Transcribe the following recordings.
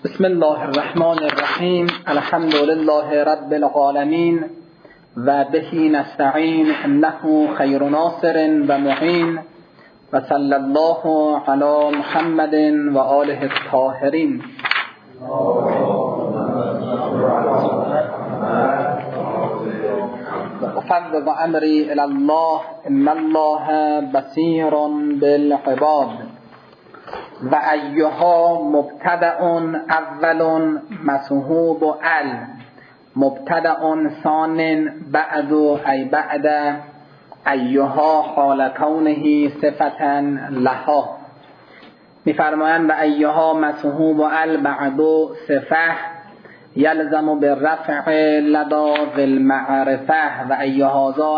بسم الله الرحمن الرحیم. الحمد لله رب العالمین و بهی نستعین انه خیر ناصر و معین و صلی الله علی محمد و آله الطاهرین. فضل و امری الی الله ان الله بصیر بالعباد و ایها مبتدأ اول مسحوب مبتدأ ثان بعد ای بعد ایها حال کونه صفتا لها. میفرمایند و ایها مسحوب بعد صفه یلزم بالرفع لدا بالمعرفه و ایهازا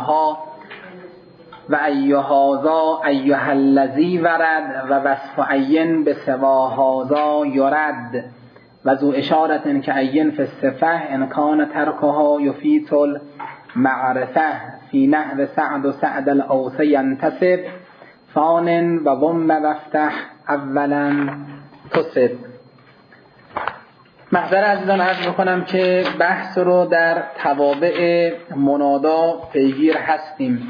ایها الذی ورد و وصف عین به سواهازا یرد و ذو اشارت که عین فی الصفه ان کان ترکها یفید المعرفه فی نحو سعد و سعد الاوس ینتصب فان و ضم وافتح اولا تصب. محضر عزیزان عرض بکنم که بحث رو در توابع منادا پیگیر هستیم.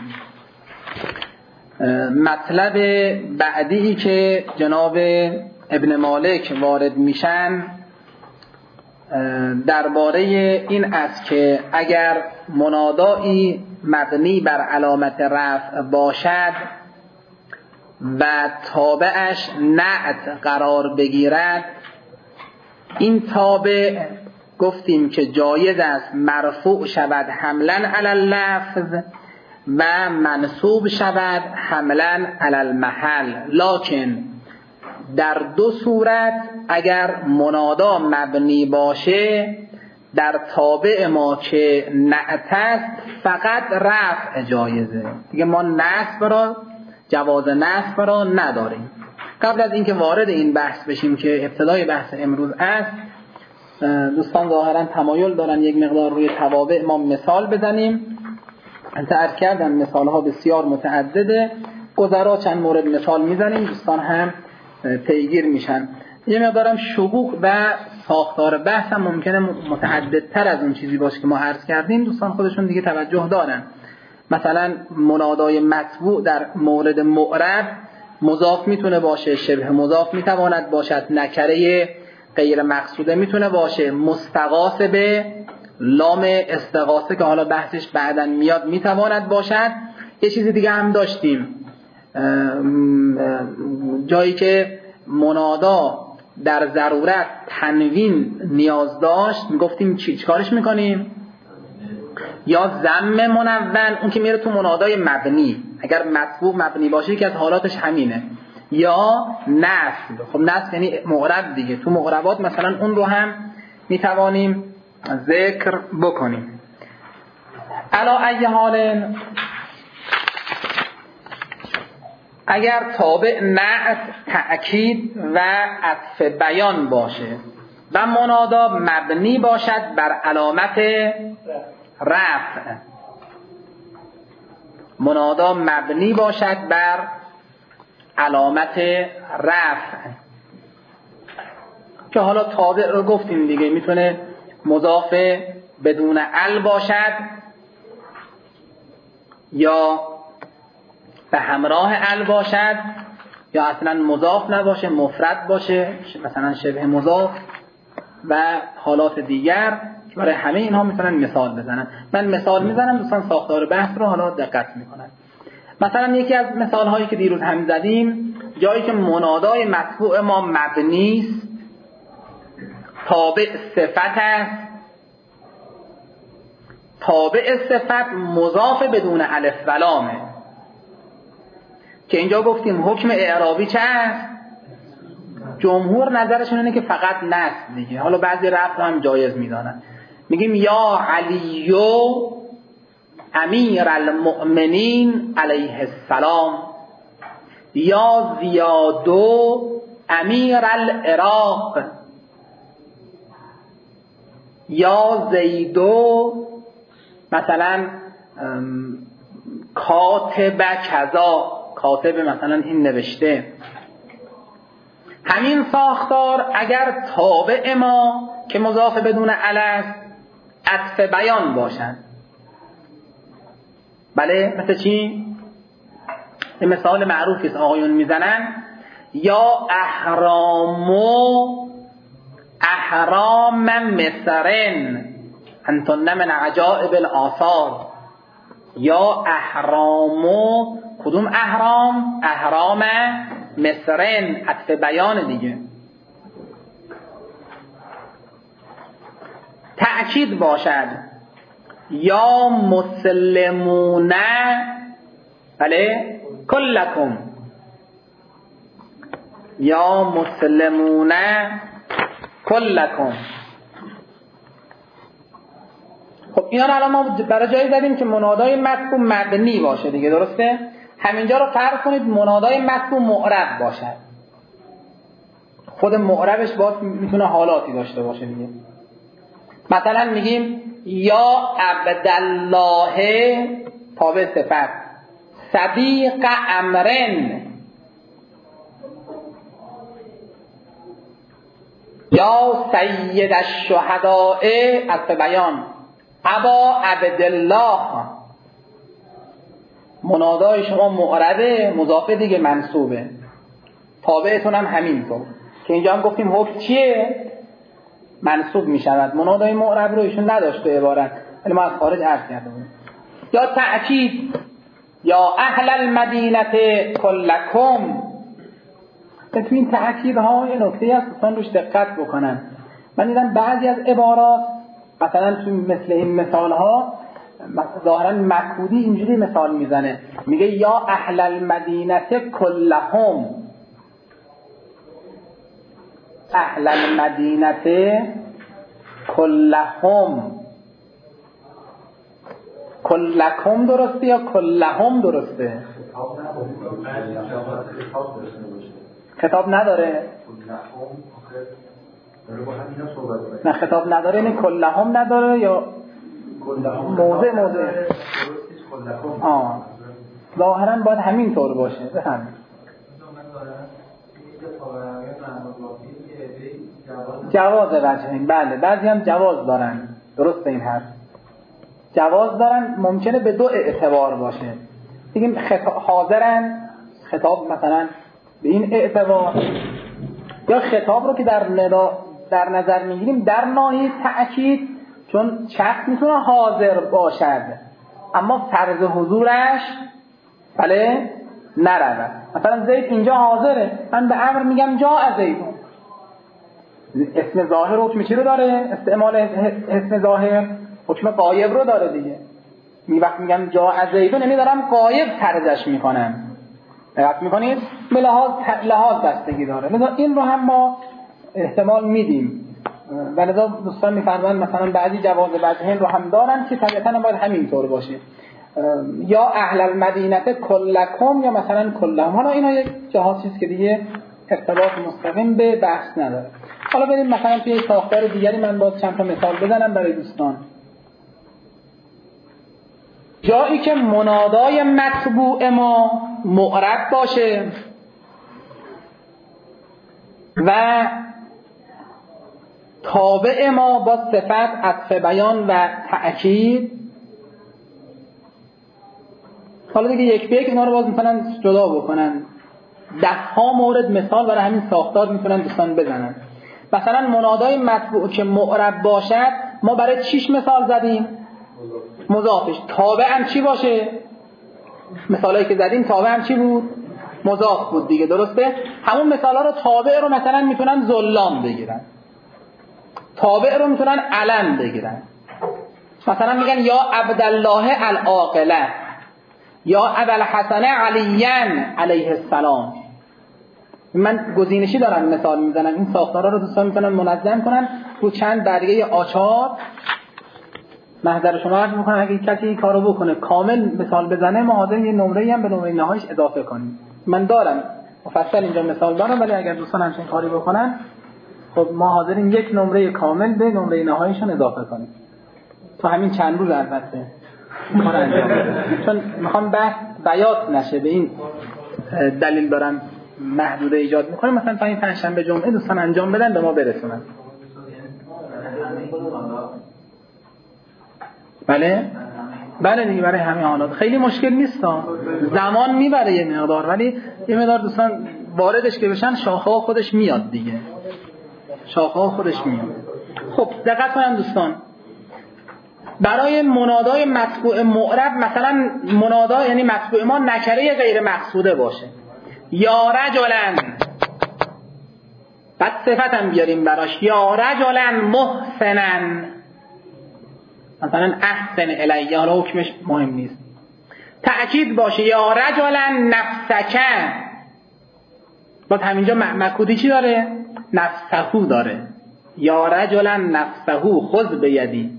مطلب بعدی که جناب ابن مالک وارد میشن درباره این است که اگر منادایی مبنی بر علامت رفع باشد و تابعش نعت قرار بگیرد، این تابع گفتیم که جایز است مرفوع شود حملا علی اللفظ و منصوب شود حملا علی المحل، لکن در دو صورت اگر منادا مبنی باشه در تابع ما که نعت است فقط رفع جایزه، دیگه ما نصب را جواز نصب را نداریم. قبل از اینکه وارد این بحث بشیم که ابتدای بحث امروز است، دوستان ظاهرا تمایل دارن یک مقدار روی توابع ما مثال بزنیم. عرض کردم مثال ها بسیار متعدده، گذرا چند مورد مثال میزنیم، دوستان هم پیگیر میشن. یه مقدارم شقوق و ساختار بحث هم ممکنه متعددتر از اون چیزی باشه که ما عرض کردیم، دوستان خودشون دیگه توجه دارن. مثلا منادای مطبوع در مورد معرب مضاف میتونه باشه، شبه مضاف میتواند باشد، نکره غیر مقصوده میتونه باشه، مستغاث به لام استغاثه که حالا بحثش بعداً میاد میتواند باشد. یه چیز دیگه هم داشتیم، جایی که منادا در ضرورت تنوین نیاز داشت میگفتیم چیکارش میکنیم؟ یا ضم منون، اون که میره تو منادای مبنی، اگر مطبوع مبنی باشه که از حالاتش همینه، یا نصب. خب نصب یعنی معرب دیگه، تو معربات مثلا اون رو هم میتوانیم ذکر بکنیم. علا ای حال اگر تابع نعت تأکید و عطف بیان باشه و منادا مبنی باشد بر علامت رفع، منادا مبنی باشد بر علامت رفع که حالا تابع رو گفتیم دیگه، میتونه مضاف بدون ال باشد یا به همراه ال باشد یا اصلا مضاف نباشه مفرد باشه، مثلا شبه مضاف و حالات دیگر. برای همه اینها میتونن مثال بزنن. من مثال میزنم، دوستان ساختار بحث رو حالا دقت میکنن. مثلا یکی از مثال هایی که دیروز هم زدیم، جایی که منادای مطبوع ما مبنی است، تابع صفت است، تابع صفت مضاف بدون الف و لامه، که اینجا گفتیم حکم اعرابی چه است؟ جمهور نظرشون اینه که فقط نصب دیگه، حالا بعضی رفع هم جایز میدانن. میگیم یا علی امیر المؤمنین علیه السلام، یا زیاد امیر العراق، یا زیدو مثلا کاتب کذا، کاتب مثلا این نوشته، همین ساختار اگر تابع ما که مضاف بدون علف عطف بیان باشد. بله مثل چی؟ این مثال معروفی است آقایون میزنن، یا احرام مصرن انتن من عجائب الآثار. یا احرامو، کدوم احرام؟ احرام مصرن، عطف بیان دیگه. تأکید باشد یا مسلمون، بله کلکم، یا مسلمون کلکم. خب اینا رو الان ما برای جایی زدیم که منادای مطبوع مبنی باشه دیگه، درسته؟ همینجا رو فرض کنید منادای مطبوع معرب باشد. خود معربش باز میتونه حالاتی داشته باشه دیگه. مثلا میگیم یا عبدالله تابع صفت، صدیق امرن، یا سید الشهداء عطف بیان، ابا عبدالله. منادای شما معربه، مضاف دیگه منصوبه، تابعتون هم همینطور که اینجا هم گفتیم حکم چیه؟ منصوب می شود. منادای معرب رو ایشون نداشت به عبارت، ولی ما از خارج عرض کردیم. یا تأکید یا اهل المدینه کلکم. تو این تأکیدها یه نکته هست دوستان روش دقت بکنن. من دیدم بعضی از عبارات مثلا تو مثل این مثال ها ظاهرا مکودی اینجوری مثال میزنه، میگه یا اهل المدینه کلهم، اهل المدینه کلهم. کلکم درسته یا کلهم درسته؟ خطاب نداره. نه خطاب نداره، یعنی کلهم نداره یا موضع ظاهرا باید همین طور باشه. بفهم جواز وجهین، بله بعضی هم جواز دارن، درسته این حرف، جواز دارن، ممکنه به دو اعتبار باشه. بگیم حاضرن، خطاب مثلا به این اعتبار، یا خطاب رو که در نظر میگیریم در ناحیه تأکید، چون شخص میتونه حاضر باشد اما فرض حضورش بله نرود. مثلا زید اینجا حاضره، من به امر میگم جا زید، اسم ظاهر حکم چی رو داره؟ استعمال اسم ظاهر حکم غایب رو داره دیگه. وقت میگم جا زید یعنی دارم غایب فرضش میکنم. دقت میکنید؟ به لحاظ بستگی داره. لذا این رو هم ما احتمال میدیم و لذا دوستان میفرمایند مثلا بعضی جواز وجهین رو هم دارن که طبیعتاً باید همینطور باشه، یا اهل المدینه کلکم یا مثلا کلهم. حالا اینا یک جهات چیز که دیگه ارتباط مستقیم به بحث نداره. حالا بریم مثلا توی ساختار دیگری من باز چند تا مثال بزنم برای دوستان. جایی که منادای مطبوع ما معرب باشه و تابع ما با صفت عطف بیان و تأکید. حالا دیگه یک به یک اینا رو باز میتونن جدا بکنن. 10 مورد مثال برای همین ساختار میتونن دوستان بزنن. مثلا منادای مطبوع که معرب باشد ما برای چیش مثال زدیم؟ مضافش. تابع هم چی باشه؟ مثالایی که زدیم تابع هم چی بود؟ مضاف بود دیگه، درسته؟ همون مثالا رو تابع رو مثلا میتونن ظلام بگیرن، تابع رو میتونن علم بگیرن. مثلا میگن یا عبدالله العاقله، یا ابوالحسن علیان علیه السلام. من گزینشی دارم مثال میزنم. این ساختارا رو دوستان میتونن منظم کنن رو چند برگه آچار. محضر شما عرض میکنم اگه کسی کارو بکنه کامل مثال بزنه ما حاضر یه نمره‌ای هم به نمره نهاییش اضافه کنیم. من دارم مفصل اینجا مثال دارم، ولی اگر دوستان همچین کاری بکنن خب ما حاضریم یک نمره کامل به نمره نهاییشون اضافه کنیم. تو همین چند روز البته کار انجام بدیم، چون میخوام بحث بیات نشه. به این دلیل دارم محدوده ایجاد میکنه، مثلا تا این پنجشنبه جمعه دوستان انجام بدن به ما برسونن. بله دیگه، برای همه حالات خیلی مشکل نیست، زمان میبره یه مقدار، ولی یه مقدار دوستان واردش که بشن شاخه ها خودش میاد دیگه، شاخه ها خودش میاد. خب دقت کنن دوستان، برای منادای مطبوع معرب مثلا منادا یعنی مطبوع ما نکره غیر مقصوده باشه، یا رجلن، بعد صفت هم بیاریم براش، یا رجلن محسنن، مثلا احسن الیه، حالا حکمش مهم نیست، تأکید باشه یا رجلن نفسکن، باز همینجا مکودی چی داره؟ نفسهو داره، یا رجلن نفسهو خذ بیدی.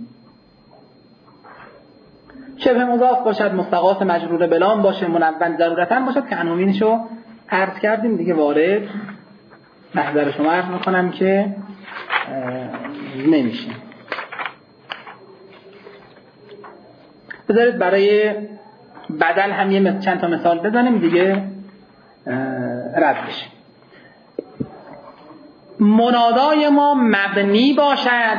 شبه مضاف باشد، مستغاث مجرور بلام باشه، منون ضرورتاً باشد که عناوینشو عرض کردیم دیگه، وارد محضر شما عرض میکنم که نمیشه. بذارید برای بدل هم یه چند تا مثال بزنیم دیگه رد بشه. منادای ما مبنی باشد،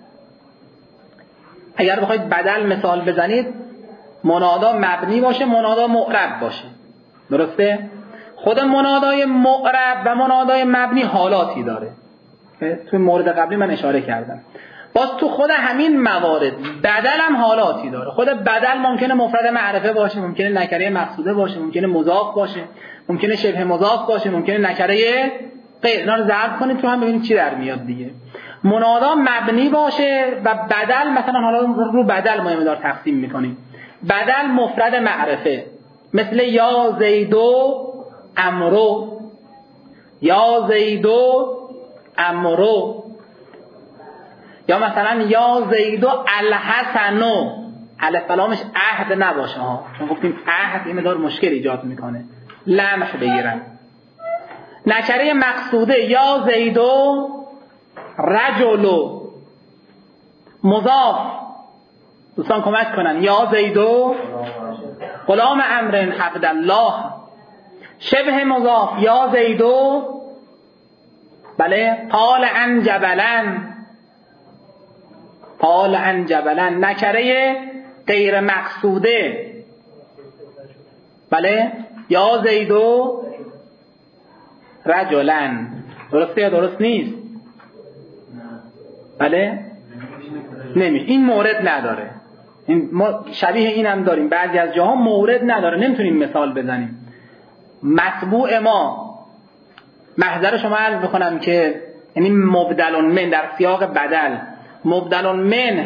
اگر بخواید بدل مثال بزنید منادا مبنی باشه، منادا معرب باشه، درسته؟ خود منادای معرب و منادای مبنی حالاتی داره، توی مورد قبلی من اشاره کردم. باز تو خود همین موارد بدل هم حالاتی داره. خود بدل ممکنه مفرد معرفه باشه، ممکنه نکره مقصوده باشه، ممکنه مضاف باشه، ممکنه شبه مضاف باشه، ممکنه نکره غیر. اینا رو ضرب کنید تو هم ببینید چی در میاد دیگه. منادا مبنی باشه و بدل مثلا حالا رو بدل ما مقدار تقسیم میکنیم. بدل مفرد معرفه، مثل یا زیدو امرو، یا زیدو امرو، یا مثلا یا زیدو الحسنو، الف لامش عهد نباشه ها، چون گفتیم عهد این مقدار مشکل ایجاد میکنه، لمح بگیرن. نکره مقصوده یا زیدو رجلو، مضاف دوستان کمک کنن، یا زیدو غلام امر عبدالله. شبه مضاف یا زیدو بله قال عن جبلن، قال عن جبلن. نکره غیر مقصوده بله یا زیدو رجلن، درسته یا درست نیست؟ بله نمیشه، این مورد نداره. ما شبیه این هم داریم، بعضی از جاها مورد نداره، نمیتونیم مثال بزنیم. مطبوع ما محضر شما عرض بکنم که یعنی مبدل من در سیاق بدل، مبدل من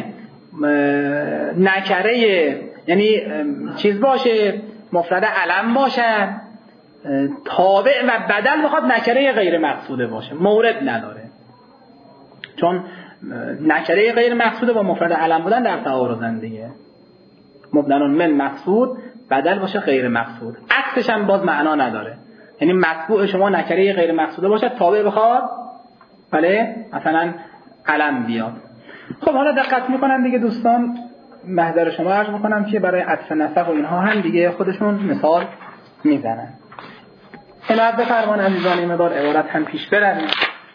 نکره یعنی چیز باشه، مفرد علم باشه، تابع و بدل بخواد نکره غیر مقصوده باشه، مورد نداره، چون نکره غیر مقصوده با مفرد علم بودن در تعارضن دیگه. مبدل من مقصود، بدل باشه غیر مقصود، عکسش هم باز معنا نداره. یعنی مطبوع شما نکره غیر مقصوده باشه، تابع بخواد بله مثلا علم بیاد. خب حالا دقت میکنن دیگه دوستان، محضر شما عرض میکنم که برای عطف نسق و اینها هم دیگه خودشون مثال میزنن. عنایت بفرمان عزیزان، این مقدار عبارت هم پیش برویم.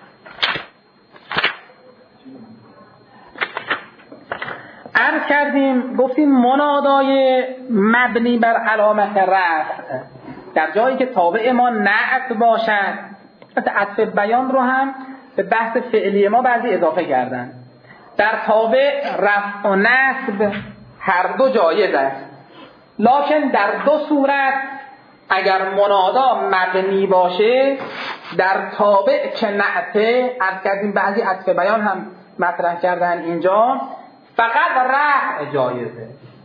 عرض کردیم گفتیم منادای مبنی بر علامت رفع در جایی که تابع ما نعت باشد، عطف بیان رو هم به بحث فعلی ما بعضی اضافه کردن. در تابع رفع و نصب هر دو جایز است، لکن در دو صورت اگر منادا مبنی باشه در تابع که نعته، عرض کردیم بعضی عطف بیان هم مطرح کردن اینجا، فقط رفع جایزه،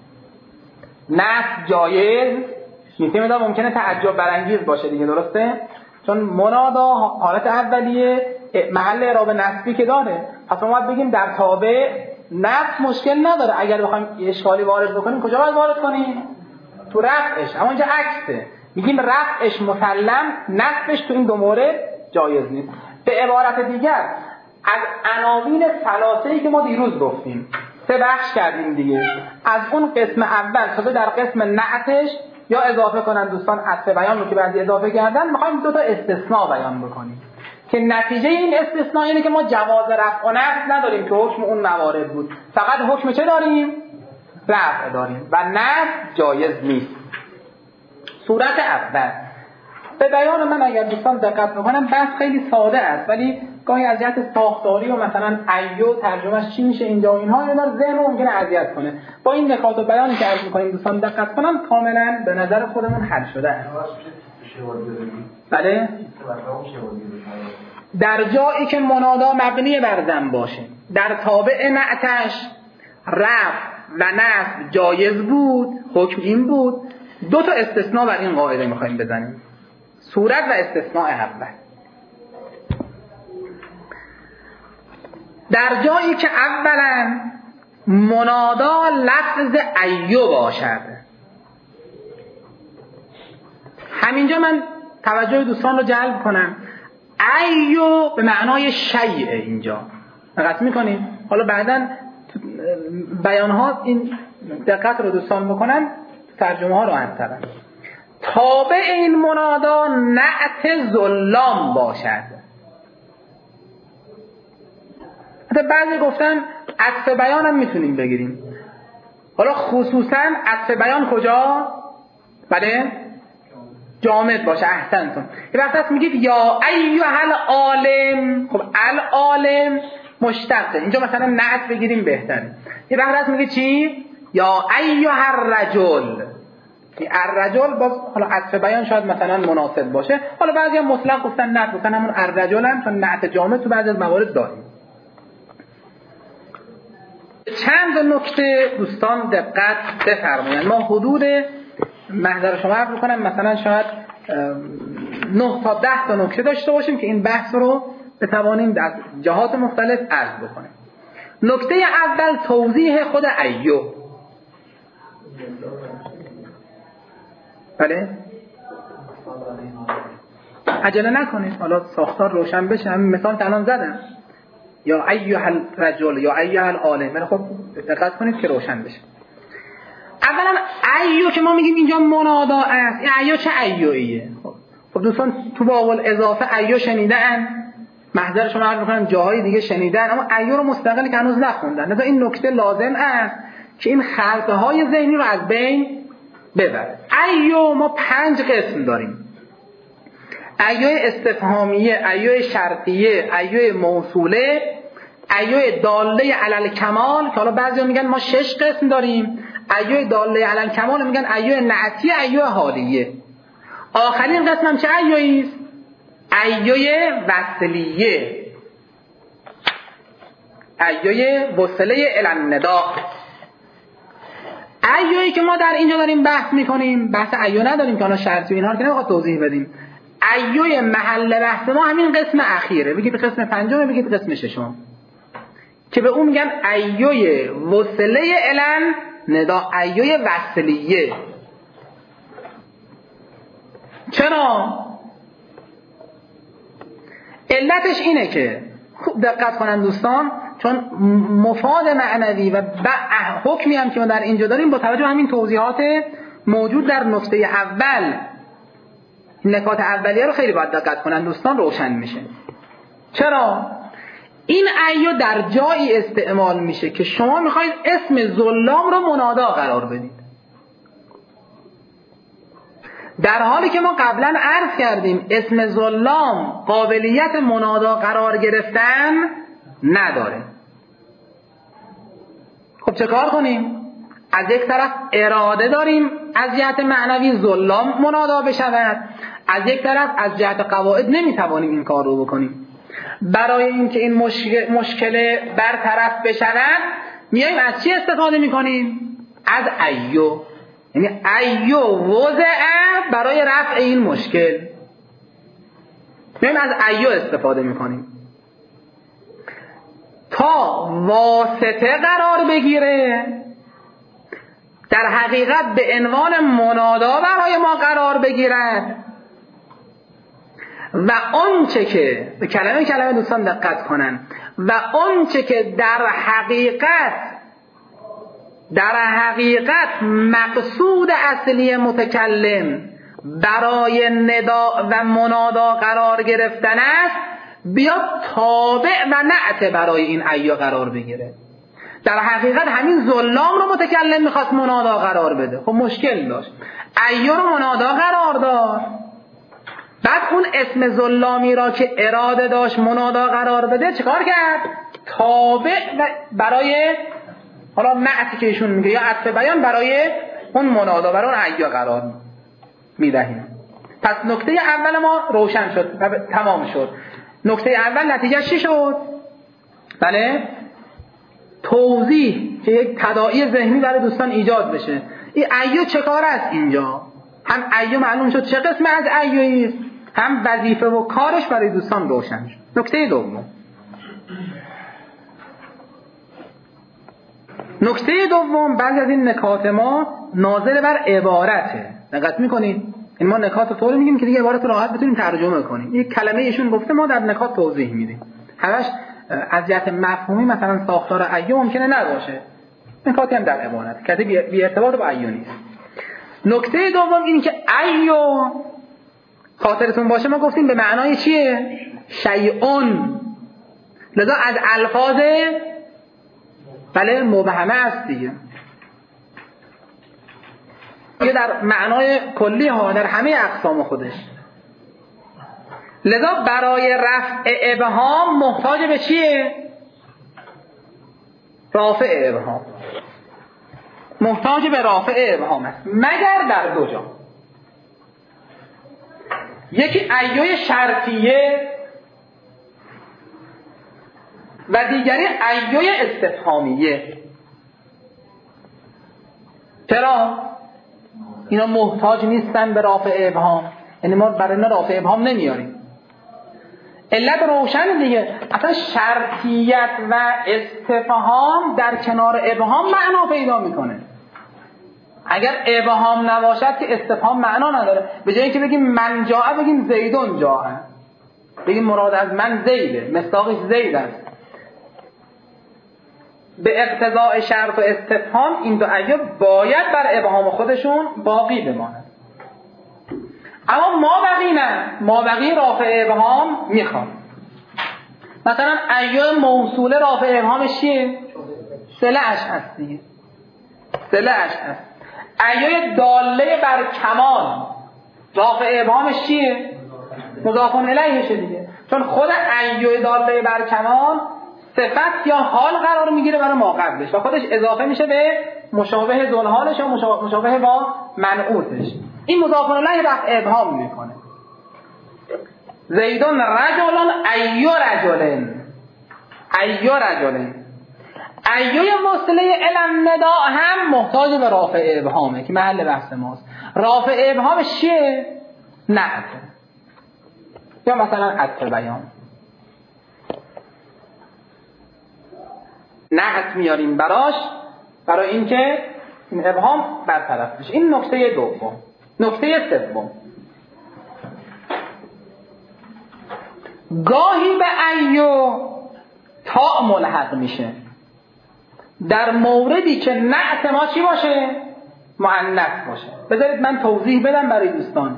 نصب جایز نیست. ممکنه تعجب برانگیز باشه دیگه، درسته؟ چون منادا حالت اولیه محل اعراب نصبی که داره، پس ما باید بگیم در تابع نصب مشکل نداره. اگر بخوایم اشکالی وارد بکنیم کجا باید وارد کنیم؟ تو رفعش. اما اینجا عکسه، میگیم رفعش مسلم، نصبش تو این دو مورد جایز نیست. به عبارت دیگر از عناوین ثلاثه‌ای که ما دیروز گفتیم 3 بخش کردیم دیگه، از اون قسم اول تا در قسم نعتش یا اضافه کنن دوستان عطف بیان رو که بعضی اضافه کردن، میخوایم دو تا استثناء بیان بکنیم که نتیجه این استثناء اینه که ما جواز رفع و نصب نداریم که حکم اون موارد بود، فقط حکم چه داریم؟ رفع داریم و نصب جایز نیست. صورت اول به بیان من اگر دوستان دقت بکنم بحث خیلی ساده است، ولی گاهی از جهت ساختاری و مثلا ایو ترجمهش چی میشه اینجا و اینها اینا ذهن رو ممکنه اذیت کنه. با این نکات و بیانی که عرض می‌کنیم دوستان دقت کنن کاملا به نظر خودمون حل شده است. بله؟ در جایی که منادا مبنی بر ضم باشه، در تابع نعتش رفع و نصب جایز بود، حکم این بود. دو تا استثناء بر این قاعده می‌خوایم بزنیم. صورت و استثناء اول. در جایی که اولا منادا لفظ ایو باشد، همینجا من توجه دوستان رو جلب کنم، ایو به معنای شیء اینجا دقت میکنید. حالا بعداً بیانها این دقت رو دوستان بکنن، ترجمه ها راحت ترن. تابع این منادا نعت ظلام باشد. بعضی گفتن عطف بیان هم میتونیم بگیریم. حالا خصوصا عطف بیان کجا؟ بله؟ جامد باشه. احسنتون. یه وقت هست میگید یا ایها العالم، خب العالم مشتقه، اینجا مثلا نعت بگیریم بهتره. یه وقت هست میگید چی؟ یا ایها الرجل، الرجل باز حالا عطف بیان شاید مثلا مناسب باشه. حالا بعضی هم مطلق گفتن نعت گفتن همون الرجل هم، چون نعت جامد تو بعضی از موارد داریم. چند نکته دوستان دقت بفرمایید. ما حدود محضر شما عرض می‌کنم مثلا شاید 9 تا 10 تا نکته داشته باشیم که این بحث رو بتوانیم از جهات مختلف عرض بکنیم. نکته اول توضیح خود ایو. بله؟ عجله نکنید، حالا ساختار روشن بشه. همین مثال الان زدم، یا ایها الرجل یا ایها العالم. خب دقت کنید که روشن بشه. اولا ایو که ما میگیم اینجا منادا است، این ایو چه ایویه؟ خب دوستان تو باب الاضافه ایو شنیدن، محضر شما عرض می‌کنم جاهای دیگه شنیدن، اما ایو رو مستقل که هنوز نخوندن. لذا این نکته لازم است که این خلطه‌های ذهنی رو از بین ببره. ایو ما 5 قسم داریم: ایو استفهامیه، ایو شرطیه، ایو موصوله، ایو داله علی الکمال که حالا بعضیا میگن ما 6 قسم داریم، ایو داله علی الکمال میگن ایو نعتیه، ایو حالیه. آخرین قسم هم چه ایویی است؟ ایو وصلیه، ایو وصله الی النداء. ایویی که ما در اینجا داریم بحث میکنیم، بحث ایو نداریم که حالا شرطی و اینها رو که نمیخواد توضیح بدیم. ایوی محل بحث ما همین قسم اخیره، بگید قسم پنجم، بگید قسم ششم، که به اون میگن ایوی وصله الی النداء، ایوی وصلیه. چرا؟ علتش اینه که خوب دقت کنن دوستان، چون مفاد معنوی و حکمی هم که ما در اینجا داریم با توجه همین توضیحات موجود در نقطه اول، نکات اولیه رو خیلی باید دقت کنن دوستان، روشن میشه. چرا؟ این ایو در جایی استعمال میشه که شما میخواید اسم ظلام رو منادا قرار بدید، در حالی که ما قبلا عرض کردیم اسم ظلام قابلیت منادا قرار گرفتن نداره. خب چه کار کنیم؟ از یک طرف اراده داریم از جهت معنوی ظلام منادا بشود، از یک طرف از جهت قواعد نمیتوانیم این کار رو بکنیم. برای اینکه این مشکل برطرف بشود میایم از چی استفاده میکنیم؟ از ایو. یعنی ایو وضع برای رفع این مشکل، میایم از ایو استفاده میکنیم تا واسطه قرار بگیره، در حقیقت به عنوان منادا برای ما قرار بگیرد و آنچه که به کلمه دوستان دقت کنن، و آنچه که در حقیقت در حقیقت مقصود اصلی متکلم برای ندا و منادا قرار گرفتن است، بیاد تابع و نعت برای این ایا قرار بگیره. در حقیقت همین ظلام رو متکلم میخواست منادا قرار بده، خب مشکل داشت، ایا رو منادا قرار داد، بعد اون اسم ظلامی را که اراده داشت منادا قرار بده چیکار کرد؟ تابع و برای حالا نعتی که ایشون میگه یا عطف بیان برای اون منادا، برای اون ایا قرار میدهیم. پس نکته اول ما روشن شد و تمام شد. نکته اول نتیجه چی شد؟ بله، توضیح که یک تداعی ذهنی برای دوستان ایجاد بشه. این ایو چه کار است اینجا؟ هم ایو معلوم شد چه قسم از ایویی است، هم وظیفه و کارش برای دوستان روشن شد. نکته دوم، بعضی از این نکات ما ناظر بر عبارته. دقت میکنید؟ این ما نکات طوری میگیم که دیگه عبارت راحت بتونیم ترجمه کنیم. یک کلمه ایشون گفته ما در نکات توضیح میدیم. همش از جهت مفهومی مثلا ساختار ایو ممکنه نباشه. نکاتی هم در عبارت کسی بی ارتباط با ایو نیست. نکته دوم این که ایو خاطرتون باشه ما گفتیم به معنای چیه؟ شیئون. لذا از الفاظ بله مبهمه است دیگه. یه در معنای کلی ها، در همه اقسام خودش. لذا برای رفع ابهام محتاج به چیه؟ رافع ابهام. محتاج به رافع ابهام است، مگر در دو جا. یکی ایوی شرطیه و دیگری ایوی استفهامیه. چرا؟ اینا محتاج نیستن به رافع ابهام، یعنی ما برای اینا رافع ابهام نمیاریم. علت روشن دیگه، اصلا شرطیت و استفهام در کنار ابهام معنا پیدا میکنه. اگر ابهام نباشد که استفهام معنا نداره. به جای اینکه بگیم من جاء بگیم زیدون جاء، بگیم مراد از من زیده، مصداقش زید است. به اقتضاء شرط و استفهام این دو ایو باید بر ابهام خودشون باقی بمانند. اما ما بقی رافع ابهام میخوام. مثلا ایو موصوله رافع ابهامش چیه؟ صله‌اش هست دیگه، صله‌اش هست. ایو داله بر کمال رافع ابهامش چیه؟ مضاف الیهشه دیگه، چون خود ایو داله بر کمال صفت یا حال قرار میگیره برای ما قبلش و خودش اضافه میشه به مشابه ذوالحالش و مشابه با منعوتش. این مضاف الیه رفع ابهام میکنه. زیدون رجلن ایو رجلن، ایو رجلن. ایوی وصله الم ندا هم محتاج به رافع ابهامه که محل بحث ماست. رافع ابهامش چیه؟ نعت یا مثلا عطف بیان. نعت میاریم براش برای اینکه این ابهام برطرف بشه. این نکته دوم. نکته سوم، گاهی به ایو تا ملحق میشه در موردی که نعت ما چی باشه؟ مؤنث باشه. بذارید من توضیح بدم برای دوستان.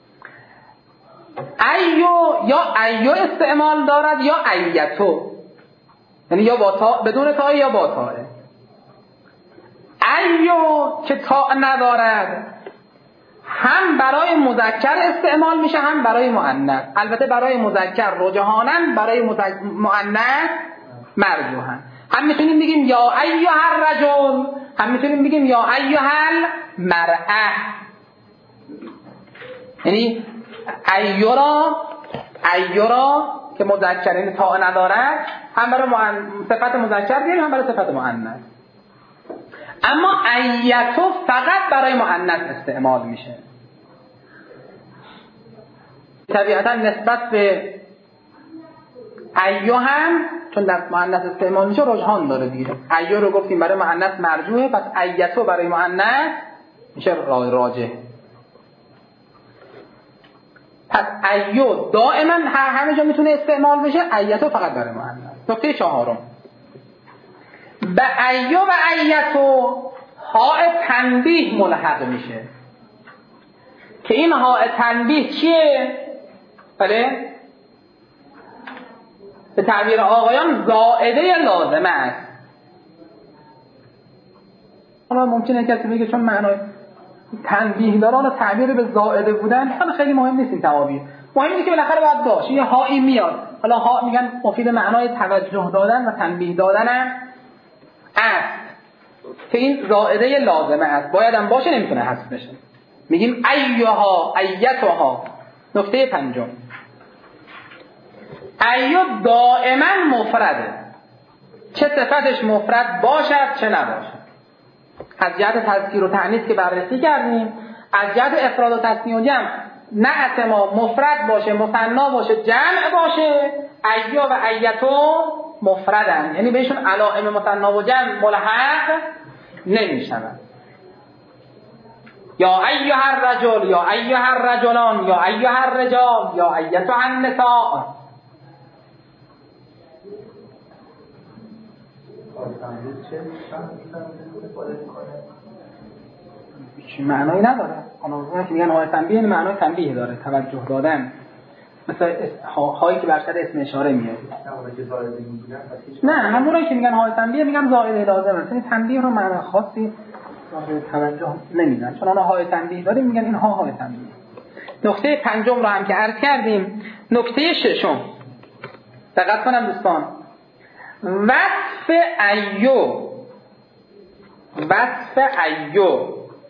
ایو یا ایو استعمال دارد یا ایتو، یعنی یا با تا بدون تا یا با تا. ایو که تا ندارد هم برای مذکر استعمال میشه هم برای مؤنث. البته برای مذکر رجحانا، برای مؤنث مرجوحا. هم میتونیم بگیم یا ایها الرجل، هم میتونیم بگیم یا ایها المرأه. یعنی ایورا که مذکر یعنی تا ندارد هم برای صفت مذکر بیاریم هم برای صفت مؤنث. اما ایتو فقط برای مؤنث استعمال میشه. طبیعتا نسبت به ایو هم چون در مؤنث استعمال میشه رجحان داره دیگه. ایو رو گفتیم برای مؤنث مرجوحه، پس ایتو برای مؤنث میشه راجح. پس ایو دائما همه جا میتونه استعمال بشه، ایتو فقط برای مؤنث. نکته چهارم، به ایو و ایتو هاء تنبیه ملحق میشه که این هاء تنبیه چیه؟ بله؟ به تعبیر آقایان زائده لازمه است. حالا ممکنه کسی بگه چون معنای تنبیه داران و تعبیر به زائده بودن خیلی مهم نیست این تعابیر. مهم اینه که بالاخره باید باشه یه هایی میاد. حالا ها میگن مفید معنای توجه دادن و تنبیه دادن هم است که این زائده لازمه است، باید هم باشه، نمیتونه حذف بشه. میگیم ایها ایتها. نکته پنجم، ایو دائما مفرده، چه صفتش مفرد باشد چه نباشد. از جهت تذکیر و تأنیث که بررسی کردیم، از جهت افراد و تثنیه و جمع، نعت ما مفرد باشه، مثنا باشه، جمع باشه، ایا و ایتو مفردن، یعنی بهشون علائم مثنا و جمع ملحق نمیشن. یا ایها الرجل، یا ایها الرجلان، یا ایها الرجال، یا ایتها النساء. چه معنایی نداره. حالا که میگن های تنبیه، این معنای تنبیه داره، توجه دادن، مثل هایی که برشت اسم اشاره میاد. نه همونایی که میگن های تنبیه میگن زائده لازم است. این تنبیه رو معنی خاصی توجه نمیدن، چون آنها های تنبیه داریم میگن اینها های تنبیه. نکته پنجم رو هم که عرض کردیم. نکته ششم، دقت کنم دوستان، وصف ایو. وصف ایو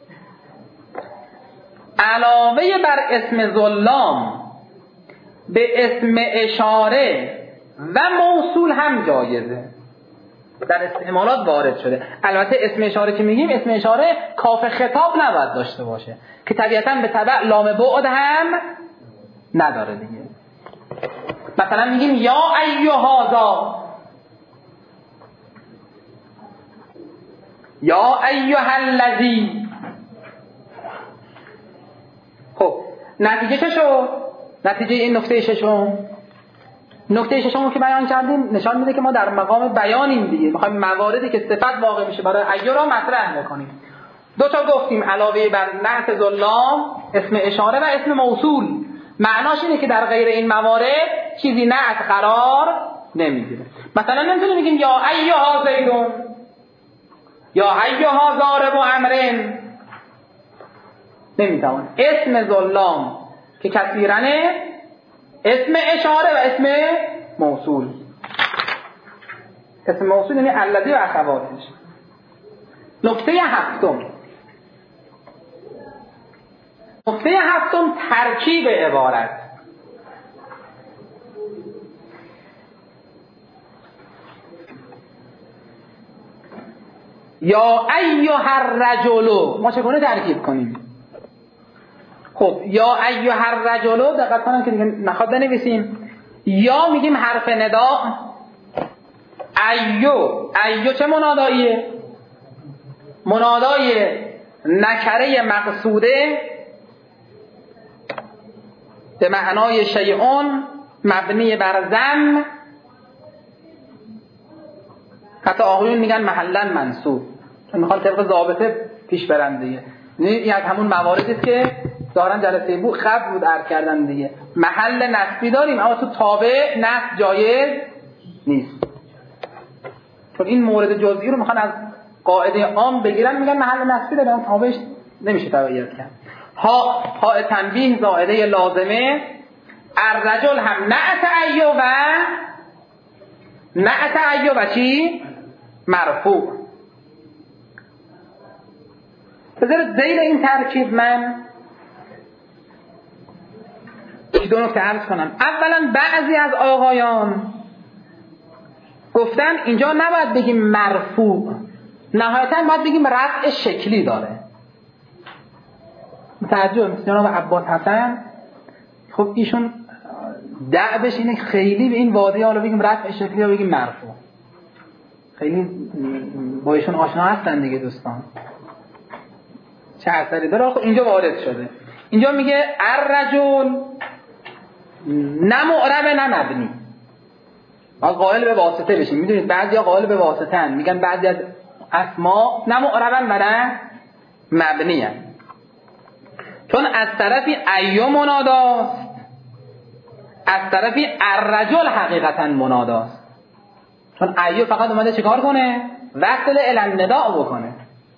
علاوه بر اسم ظلام به اسم اشاره و موصول هم جایزه، در استعمالات وارد شده. البته اسم اشاره که میگیم، اسم اشاره کاف خطاب نباید داشته باشه که طبیعتاً به تبع لام بعد هم نداره دیگه. مثلا میگیم یا ایها ذا، یا ایها الذی. خب نتیجه چه شد؟ نتیجه این نکته ششم، نکته ششم که بیان کردیم نشان میده که ما در مقام بیانیم دیگه، میخوایم مواردی که صفت واقع میشه برای ایو را مطرح بکنیم. دو تا گفتیم علاوه بر نعت ظلام، اسم اشاره و اسم موصول. معناش اینه که در غیر این موارد چیزی نعت قرار نمیگیره. مثلا نمیتونیم بگیم یا ایها زیدون، یا ایها ضارب امرن، نمیتوان. اسم ظلام که کثیرنه، اسم اشاره و اسم موصول. اسم موصول یعنی الذی و اخواتش. نکته هفتم، نکته هفتم ترکیب عبارت. یا ایها الرجل، ما چگونه ترکیب کنیم؟ خب یا ایها الرجل، دقت کنن که دیگه نخواد بنویسیم. یا میگیم حرف ندا، ایو چه مناداییه؟ منادای نکره مقصوده به معنای شیئون مبنی بر ضم. حتی آقایون میگن محلا منصوب، چون میخوان طبق ضابطه پیش برن دیگه. این از همون مواردی است که دارن جلسه قبل بود عرض کردن دیگه. محل نصبی داریم اما تو تابع نصب جایز نیست، چون این مورد جزئی رو میخوان از قاعده عام بگیرن، میگن محل نصبی داره، اون تابعش نمیشه تبعیت کرد. ها تنبیه زائده لازمه. الرجل هم نعت ایو و چی؟ مرفوع. بذارید ذیل این ترکیب من دو نکته عرض کنم. اولا بعضی از آقایان گفتن اینجا نباید بگیم مرفوع، نهایتا باید بگیم رفع شکلی داره. متوجه مثل جناب عباس حسن، خب ایشون دعوش اینه خیلی به این واضحه، حالا بگیم رفع شکلی یا بگیم مرفوع. خیلی با ایشون آشنا هستن دیگه دوستان، چه اثری داره. خب اینجا وارد شده، اینجا میگه الرجل نه معرب نه مبنی، باید قائل به واسطه بشیم. میدونید بعضیا قائل به واسطه ان، میگن بعضی از اسما نه معربن و نه مبنی‌ان. چون از طرفی ایو مناداست، از طرفی الرجل حقیقتا مناداست. چون ایو فقط اومده چیکار کنه؟ وصل الی النداء بکنه.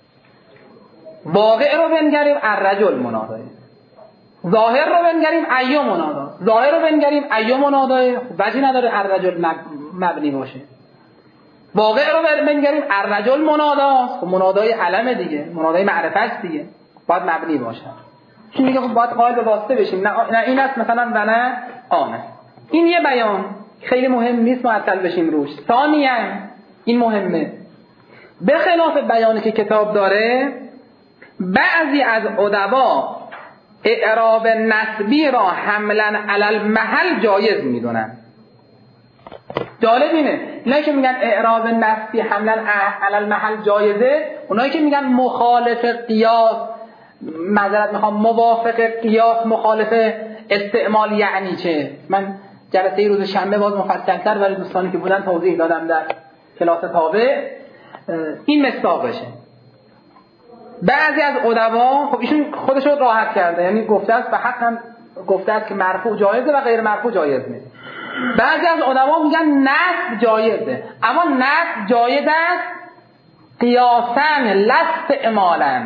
واقع رو بنگریم الرجل مناداه، ظاهر رو بنگریم ایو منادا، ظاهر رو بنگریم ایو منادا وجهی نداره الرجل مبنی باشه. واقع رو بنگریم الرجل مناداست، خب منادای علم دیگه، منادای معرفت دیگه، باید مبنی باشه. چون میگه خب باید قائل به واسطه بشیم، نه این است مثلا و نه آن است. این یه بیان خیلی مهم نیست معطل بشیم روش. ثانیاً این مهمه، به خلاف بیانی که کتاب داره، بعضی از ادبا اعراب نسبی را حملا علی المحل جایز میدونن. جالب اینه، اینایی که میگن اعراب نسبی حملا علی المحل جایزه، اونایی که میگن مخالف قیاس، معذرت میخوام موافق قیاس مخالف استعمال یعنی چه؟ من جلسه روز شنبه باز مفصل‌تر برای دوستانی که بودن توضیح دادم در کلاس تابع، این مصداقشه. بعضی از ادبا خب ایشون خودش رو راحت کرده، یعنی گفته است به حق هم گفته است که مرفوع جایزه و غیر مرفوع جایز نیست. بعضی از ادبا میگن نصب جایزه، اما نصب جایز است قیاساً لا استعمالاً.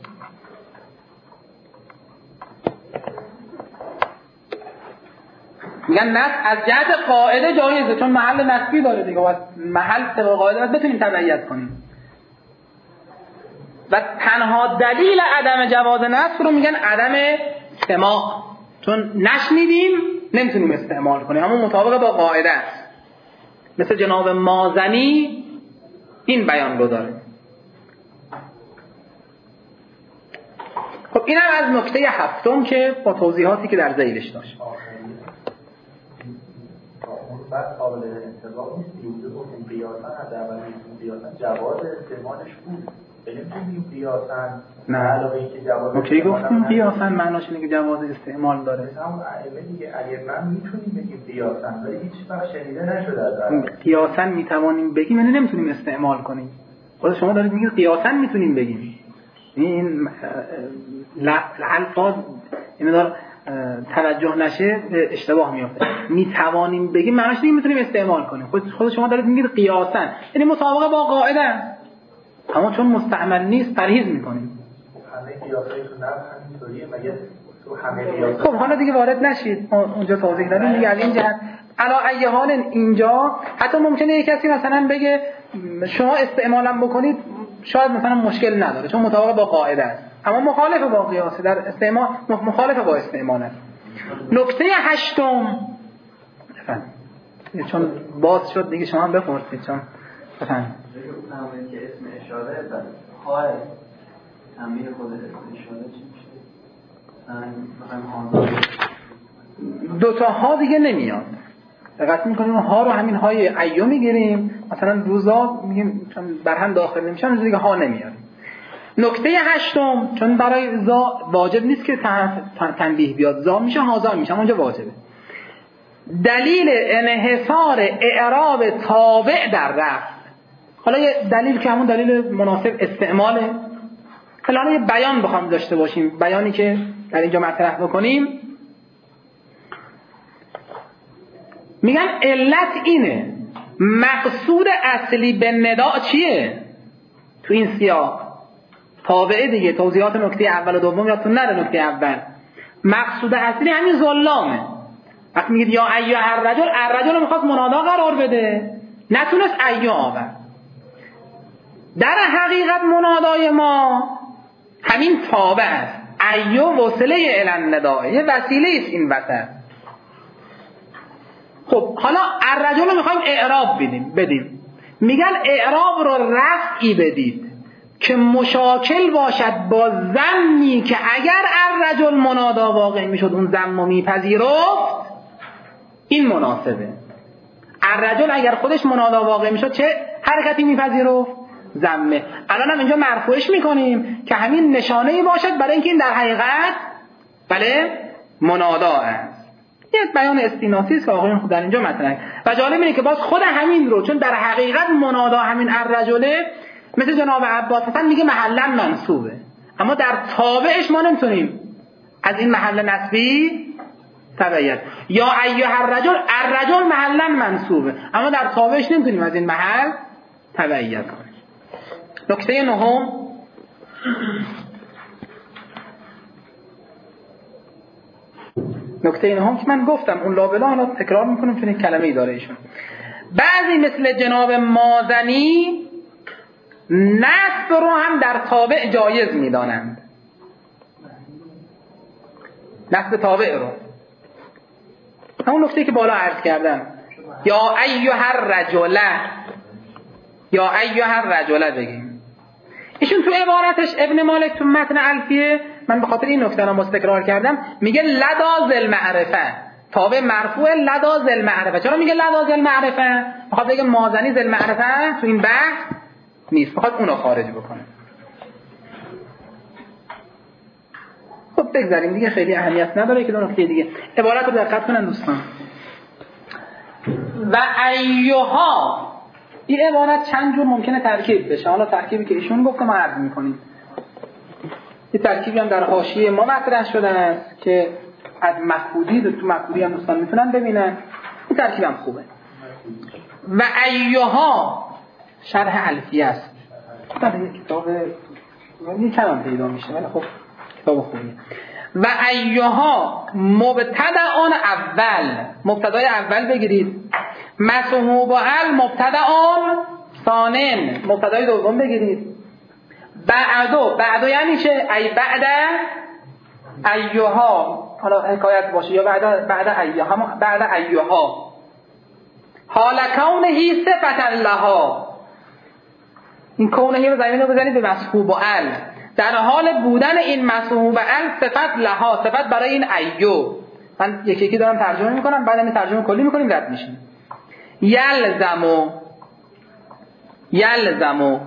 میگن نصب از جهت قاعده جایزه، چون محل نصبی داره دیگه، و محل طبق قاعده بتونیم تبعیت کنیم. و تنها دلیل عدم جواز نصب رو میگن عدم سماع، چون نشنیدیم نمیتونیم استعمال کنیم، همون مطابق با قاعده است. مثل جناب مازنی این بیان رو داره. خب این هم از نکته هفتم که با توضیحاتی که در ذیلش داشت. بعد قابل انتقاد نیست دیگه، گفتیم قیاساً از اول قیاساً جواز استعمالش بود. بگیم قیاساً نه علاوه اینکه جواز ما کی گفتیم قیاساً معناش اینه که جواز استعمال داره. همون ائمه دیگه اگه من میتونیم بگیم قیاساً، ولی هیچ وقت شنیده نشده از قیاساً میتوانیم بگیم، یعنی نمیتونیم استعمال کنیم. خود شما دارید میگید قیاساً میتونیم بگیم. این الفاظ این دار توجه نشه اشتباه میافته. میتوانیم بگیم معناش اینه میتونیم استعمال کنیم. خود شما دارید میگید قیاساً، یعنی مطابق با قاعده، اما چون مستعمل نیست پرهیز میکنیم. همه قیاسای تو نحو همینطوریه مگه؟ تو همه قیاسا خب حالا دیگه وارد نشید، اونجا توضیح دادیم دیگه. از این جهت علا ای حال اینجا حتی ممکنه یک کسی مثلا بگه شما استعمالم بکنید، شاید مثلا مشکل نداره چون مطابق با قاعده است، اما مخالف با قیاس در استعمال، مخالف با استعمال است. نکته هشتم چون باز شد دیگه شما هم بپرسید، چون بفرمایید که اسم اشاره در های تنبیه خود اسم اشاره چی میشه؟ دو تا ها دیگه نمیاد. دقت میکنیم ها رو همین های ایو میگیریم، مثلا روزا میگیم چون بر هم داخل نمیشن دیگه ها نمیاریم. نکته هشتم، چون برای زا واجب نیست که تنبیه بیاد، زا میشه هازا میشه، اونجا واجبه. دلیل انحصار اعراب تابع در رفع. حالا یه دلیل که همون دلیل مناسب استعماله، حالا یه بیان بخوام داشته باشیم، بیانی که در اینجا مطرح بکنیم، میگن علت اینه، مقصود اصلی به ندا چیه تو این سیاق؟ تابعه دیگه، توضیحات نکته اول و دوم یادتون نره. نکته اول مقصود اصلی همین ظلامه. وقتی میگید یا ایها الرجل، الرجل رو میخواست منادا قرار بده، نتونست ایها آورد. در حقیقت منادای ما همین تابع است، ایها وسیله الی النداء، یه وسیله است این وسط. خب حالا الرجل رو میخوایم اعراب بدیم، میگن اعراب رو رفعی بدید که مشاکل باشد با ضمی که اگر الرجل منادا واقع میشد اون ضم رو میپذیرفت، این مناسبه. الرجل اگر خودش منادا واقع میشد چه حرکتی میپذیرفت؟ ضمه. الان هم اینجا مرفوعش میکنیم که همین نشانه‌ای باشد برای اینکه این در حقیقت بله منادا است. یه بیان استیناسی است که آقایون خود در اینجا مطرح. و جالب اینه که باز خود همین رو، چون در حقیقت منادا همین الرجله، مثل جناب عباس مثلا میگه محلا منصوبه، اما در تابعش ما نمیتونیم از این محل نصبی تبعیت. یا ایها الرجل محلا منصوبه، اما در تابعش نمیتونیم از این محل تبعیت کنیم. نکته نهم، که من گفتم اون لابلا حالا تکرار میکنم چون این کلمه‌ای داره ایشون. بعضی مثل جناب مازنی نصب رو هم در تابع جایز میدانند، نصب تابع رو، همون نکته که بالا عرض کردم، یا ایها الرجل بگیم. ایشون تو عبارتش ابن مالک تو متن الفیه، من به خاطر این نکته رو تکرار کردم، میگه لدا ذل معرفه، تابع مرفوع لدا ذل معرفه. چرا میگه لدا ذل معرفه؟ میخواد بگه مازنی ذل معرفه تو این بحث نیست، میخواد اونو خارج بکنه. خب بگذاریم دیگه، خیلی اهمیت نداره. که دو نکته دیگه عبارت رو دقت کنن دوستان. و ایها، این عبارت چند جور ممکنه ترکیب بشه. حالا ترکیبی که ایشون گفت ما عرض میکنیم، این ترکیبی هم در حاشیه ما مطرح شده است که از مفقودی، تو مفقودی هم دوستان میتونن ببینن. این ترکیب هم خوبه. و ایها شرح الفیه است، این کتاب این کلام پیدا میشه ولی خب کتاب خوبیه. و ایها مبتدأ اول، مبتدای اول بگیرید، مصحوب ال مبتدأ ثانٍ، مبتدای دوم بگیرید. بعدو یعنی چه؟ ای بعد ایها، حالا حکایت باشه، یا بعد ایها، بعد ایها حال کونه صفت لها. این کونه رو زمین رو بزنید به مصحوب ال، در حال بودن این مصحوب ال صفت لها، صفت برای این ایو. من یکی یکی دارم ترجمه میکنم، بعد این ترجمه کلی میکنیم رد میشیم. یلزمو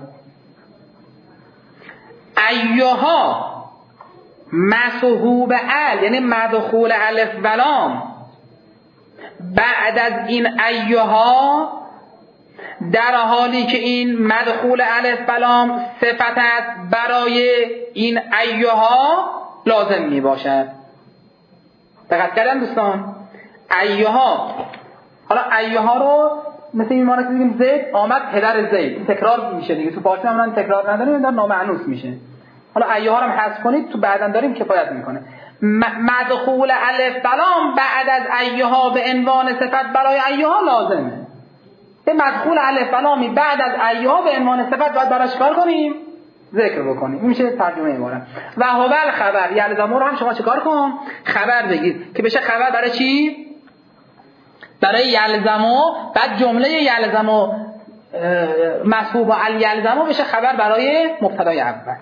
ایها مصحوب ال، یعنی مدخول الف و لام بعد از این ایها، در حالی که این مدخول الف و لام صفت است برای این ایها لازم می باشد. دقت کردن دوستان؟ ایها، حالا ایها رو مثل این معنی که بگیم زید آمد پدر زید، تکرار میشه دیگه. تو فارسی هم تکرار نداریم، این نامعنوس میشه. حالا ایها رو هم حذف کنید، تو بعداً داریم کفایت میکنه. مدخول الف و لام بعد از ایها به عنوان صفت برای ایها لازمه. به مدخول الف و لامی بعد از ایها به عنوان صفت باید براش کار کنیم، ذکر بکنیم. این میشه ترجمه عبارت. و هو الخبر، یلزمو رو هم شما چیکار کن؟ خبر بگید که بشه خبر برای چی؟ برای یلزمو. بعد جمله یلزمو مصحوب و الیلزمو بشه خبر برای مبتدای اول.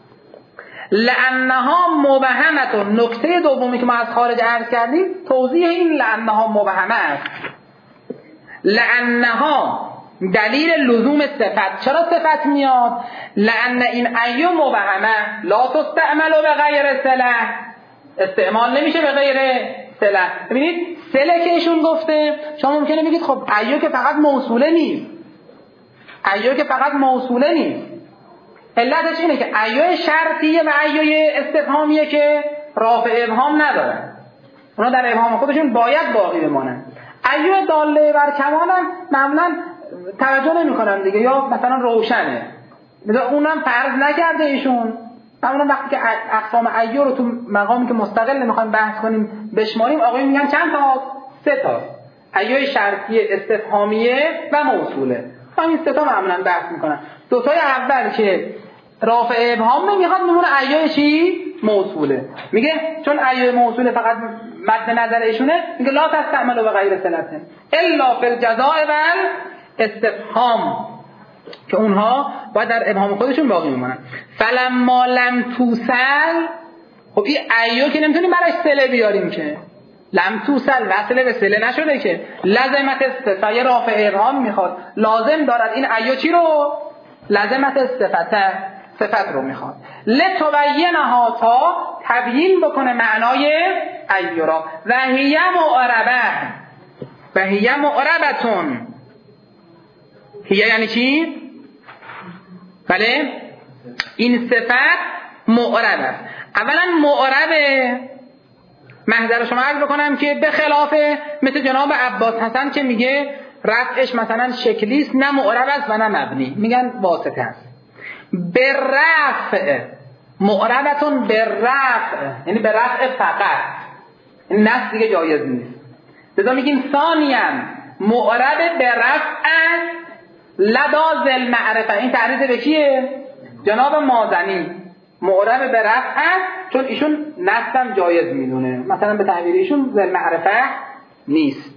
لانها مبهمه. نکته دومی که ما از خارج عرض کردیم توضیح این لانها مبهمه است. لانها دلیل لزوم صفت. چرا صفت میاد؟ لان این ایو مبهمه لا تستعمل به غیر صله، استعمال نمیشه به غیر صله. ببینید صله که ایشون گفته، شما ممکنه بگید خب ایو که فقط موصوله نیست، ایو که فقط موصوله نیست. علتش اینه که ایو شرطیه و ایو استفهامیه که رافع ابهام نداره، اونا در ابهام خودشون باید باقی بمانن. ایو داله بر کمال هم معمولا توجه نمی کنن دیگه، یا مثلا روشنه، اونم فرض نکرده ایشون. معمولا وقتی که اقسام ایو رو تو مقامی که مستقل نمیخوایم بحث کنیم بشماریم، آقایون میگن چند تا؟ 3 تا. ایو شرطیه، استفهامیه و موصوله. همین 3 تا معمولا بحث میکنن. 2 تای اول که رافع ابهام نمیخواد، میمونه ایو چی؟ موصوله. میگه چون ایو موصوله فقط مد نظر ایشونه، میگه لا تستعملوا به غیر صلته الا فی الجزاء والاستفهام، که اونها باید در ابهام خودشون باقی میمونن. فلما لم توصل، خب این ایو که نمیتونیم براش صله بیاریم که، لم توصل وصله به صله نشده که، لازمت استفایه رافع ابهام میخواد، لازم دارد این ایو چی رو؟ لازمت صفت رو میخواد. لتبینها، تا تبیین بکنه معنای ایو را. و هی معربتون. هی یعنی چی؟ بله این صفت معرب است. اولا معرب محضر شما عرض بکنم که به خلاف مثل جناب عباس حسن که میگه رفعش مثلا شکلیست، نه معرب است و نه مبنی، میگن واسطه است. به رفع معربتون به رفع یعنی به رفع فقط، این نصب دیگه جایز نیست. لذا میگیم ثانیاً معرب به رفع لدا ذل معرفه. این تعریض به کیه؟ جناب مازنی. معرب به رفع چون ایشون نصب جایز میدونه، مثلا به تعبیر ایشون ذل معرفه نیست.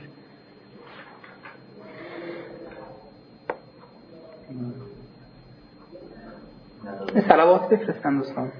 این صلوات بفرستن دوستان.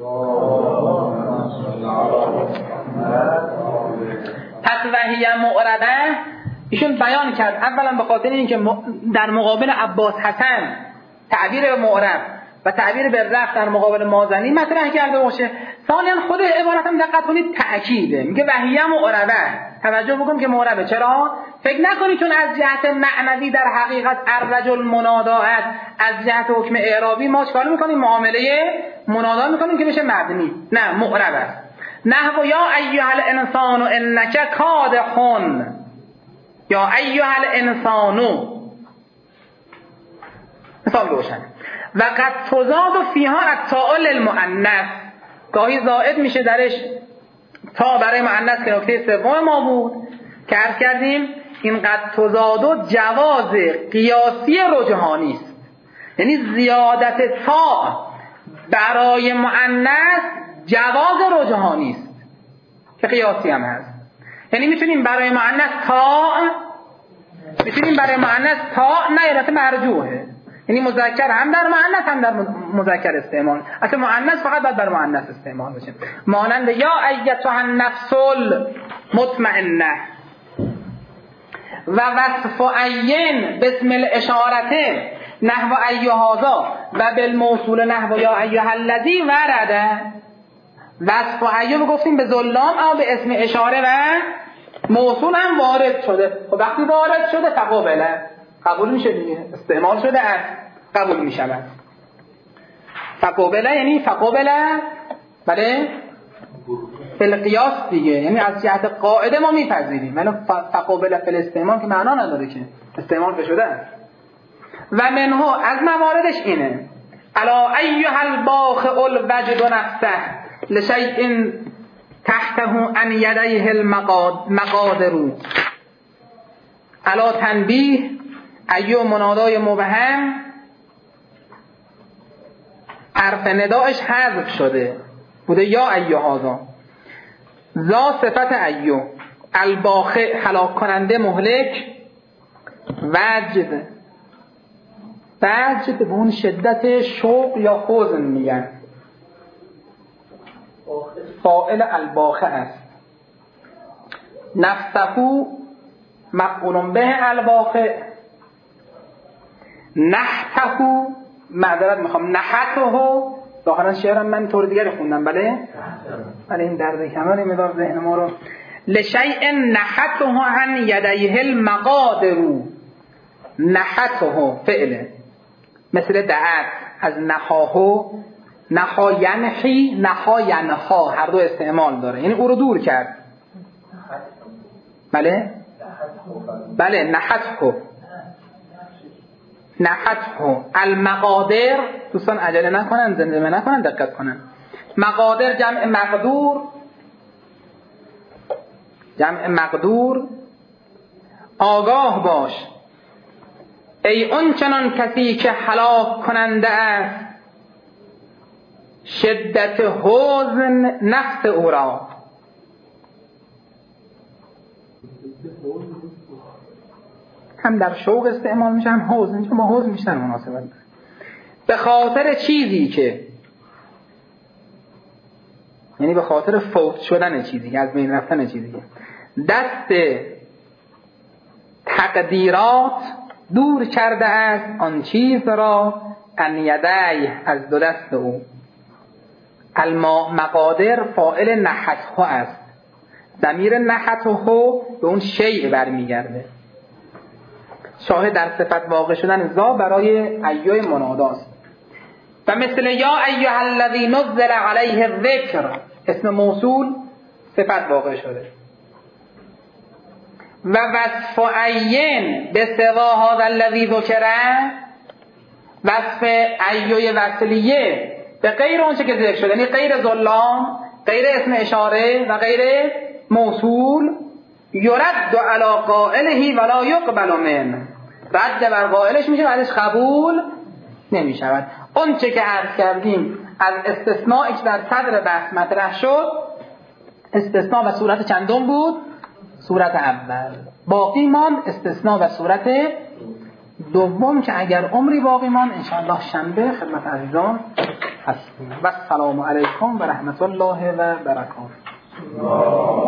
پس وحیه معربه ایشون بیان کرد اولا به خاطر اینکه در مقابل عباس حسن تعبیر به معرب و تعبیر به رفع در مقابل مازنی مطرح کرده باشه. ثانیا خود عبارت هم دقت کنید تأکیده، میگه وحیه معربه. توجه بکن که معربه. چرا؟ فکر نکنید چون از جهت معنوی در حقیقت الرجل منادا است، از جهت حکم اعرابی ما چکار میکنیم؟ معامله منادا میکنیم که بشه مبنی. نه، معرب است. نحو یا ایها الانسان انک کادح، یا ایها الانسان، مثال روشن. و قد تزاد فیها التاء للمؤنث، گاهی زائد میشه درش تا برای مؤنث که نکته سوم ما بود که عرض کردیم این قد تزاد جواز قیاسی رجحانی است، یعنی زیادت تا برای مؤنث جواز رجحانی است که قیاسی هم هست. یعنی میتونیم برای مؤنث تا نه مرجوحه، یعنی مذکر هم در مؤنث هم در مذکر استعمال. اصلا مؤنث فقط باید بر مؤنث استعمال بشه. مانند یا ایتها النفس المطمئنه و وصف عین باسم الاشاره نحو ایهذا و بالموصول نحو یا ایها الذی ورده. وصف عین گفتیم به ظلام او به اسم اشاره و موصول هم وارد شده. خب وقتی وارد شده فقابله قبول میشه دیگه، استعمال شده است قبول میشود. فقابله یعنی فقابله بله بالقیاس دیگه، یعنی از جهت قاعده ما میپذیریم، ولی فقابله فی الاستعمال که معنا نداره که استعمال شده است. و منه از مواردش اینه الا ایها الباخع الوجد نفسه لشیء تحته ان یدیه المقادر. الا تنبیه ایو منادای مبهم حرف ندایش حذف شده بوده یا ایهذا. ذا صفت ایو الباخع هلاک کننده مهلک. وجد به اون شدت شوق یا حزن میگن. فاعل الباخع است. نفسه مفعول به الباخع. نحته معذرت میخوام نحته ظاهرا شعرم من طور دیگری خوندم بله این درد کمر مدار ذهن ما رو. لشیء نحته عن یدیه المقادر. نحته فعله مثل دعت از نحاه، نحا ینحی نحا ینها هر دو استعمال داره، یعنی او رو دور کرد. بله نحته المقادر. دوستان عجله نکنن، زمزمه نکنن، دقت کنن. مقادر جمع مقدور. آگاه باش ای اون چنان کسی که هلاک کننده است شدت حزن نفس او را. هم در شوق استعمال میشه هم حزن، چون با حزن بیشتر مناسبت داره. به خاطر چیزی که یعنی به خاطر فوت شدن چیزی که از بین رفتن چیزی که دست تقدیرات دور کرده است آن چیز را ان یدیه از دو دست او. مقادر فاعل نحته است. ضمیر نحته به اون شیء برمیگرده. شاهد در صفت واقع شدن ذا برای ایوه مناداست. و مثل یا ایها الذی نزل علیه الذکر اسم موصول صفت واقع شده. و وصف عین به سوا هذا الذی ذکره، وصف ایوی وصلیه به غیر اون چه که ذکر شده، یعنی غیر ظلام، غیر اسم اشاره و غیر موصول، یرد علی قائله ولا یقبل منه، رد بر قائلش میشه، بعدش قبول نمیشود. اون چه که عرض کردیم از استثناء که در صدر بحث مطرح شد، استثناء و صورت چندم بود؟ صورت اول. باقی مان استثناء و صورت دوم که اگر عمری باقی مان انشاءالله شنبه خدمت عزیزان هستیم. و السلام علیکم و رحمت الله و برکاته.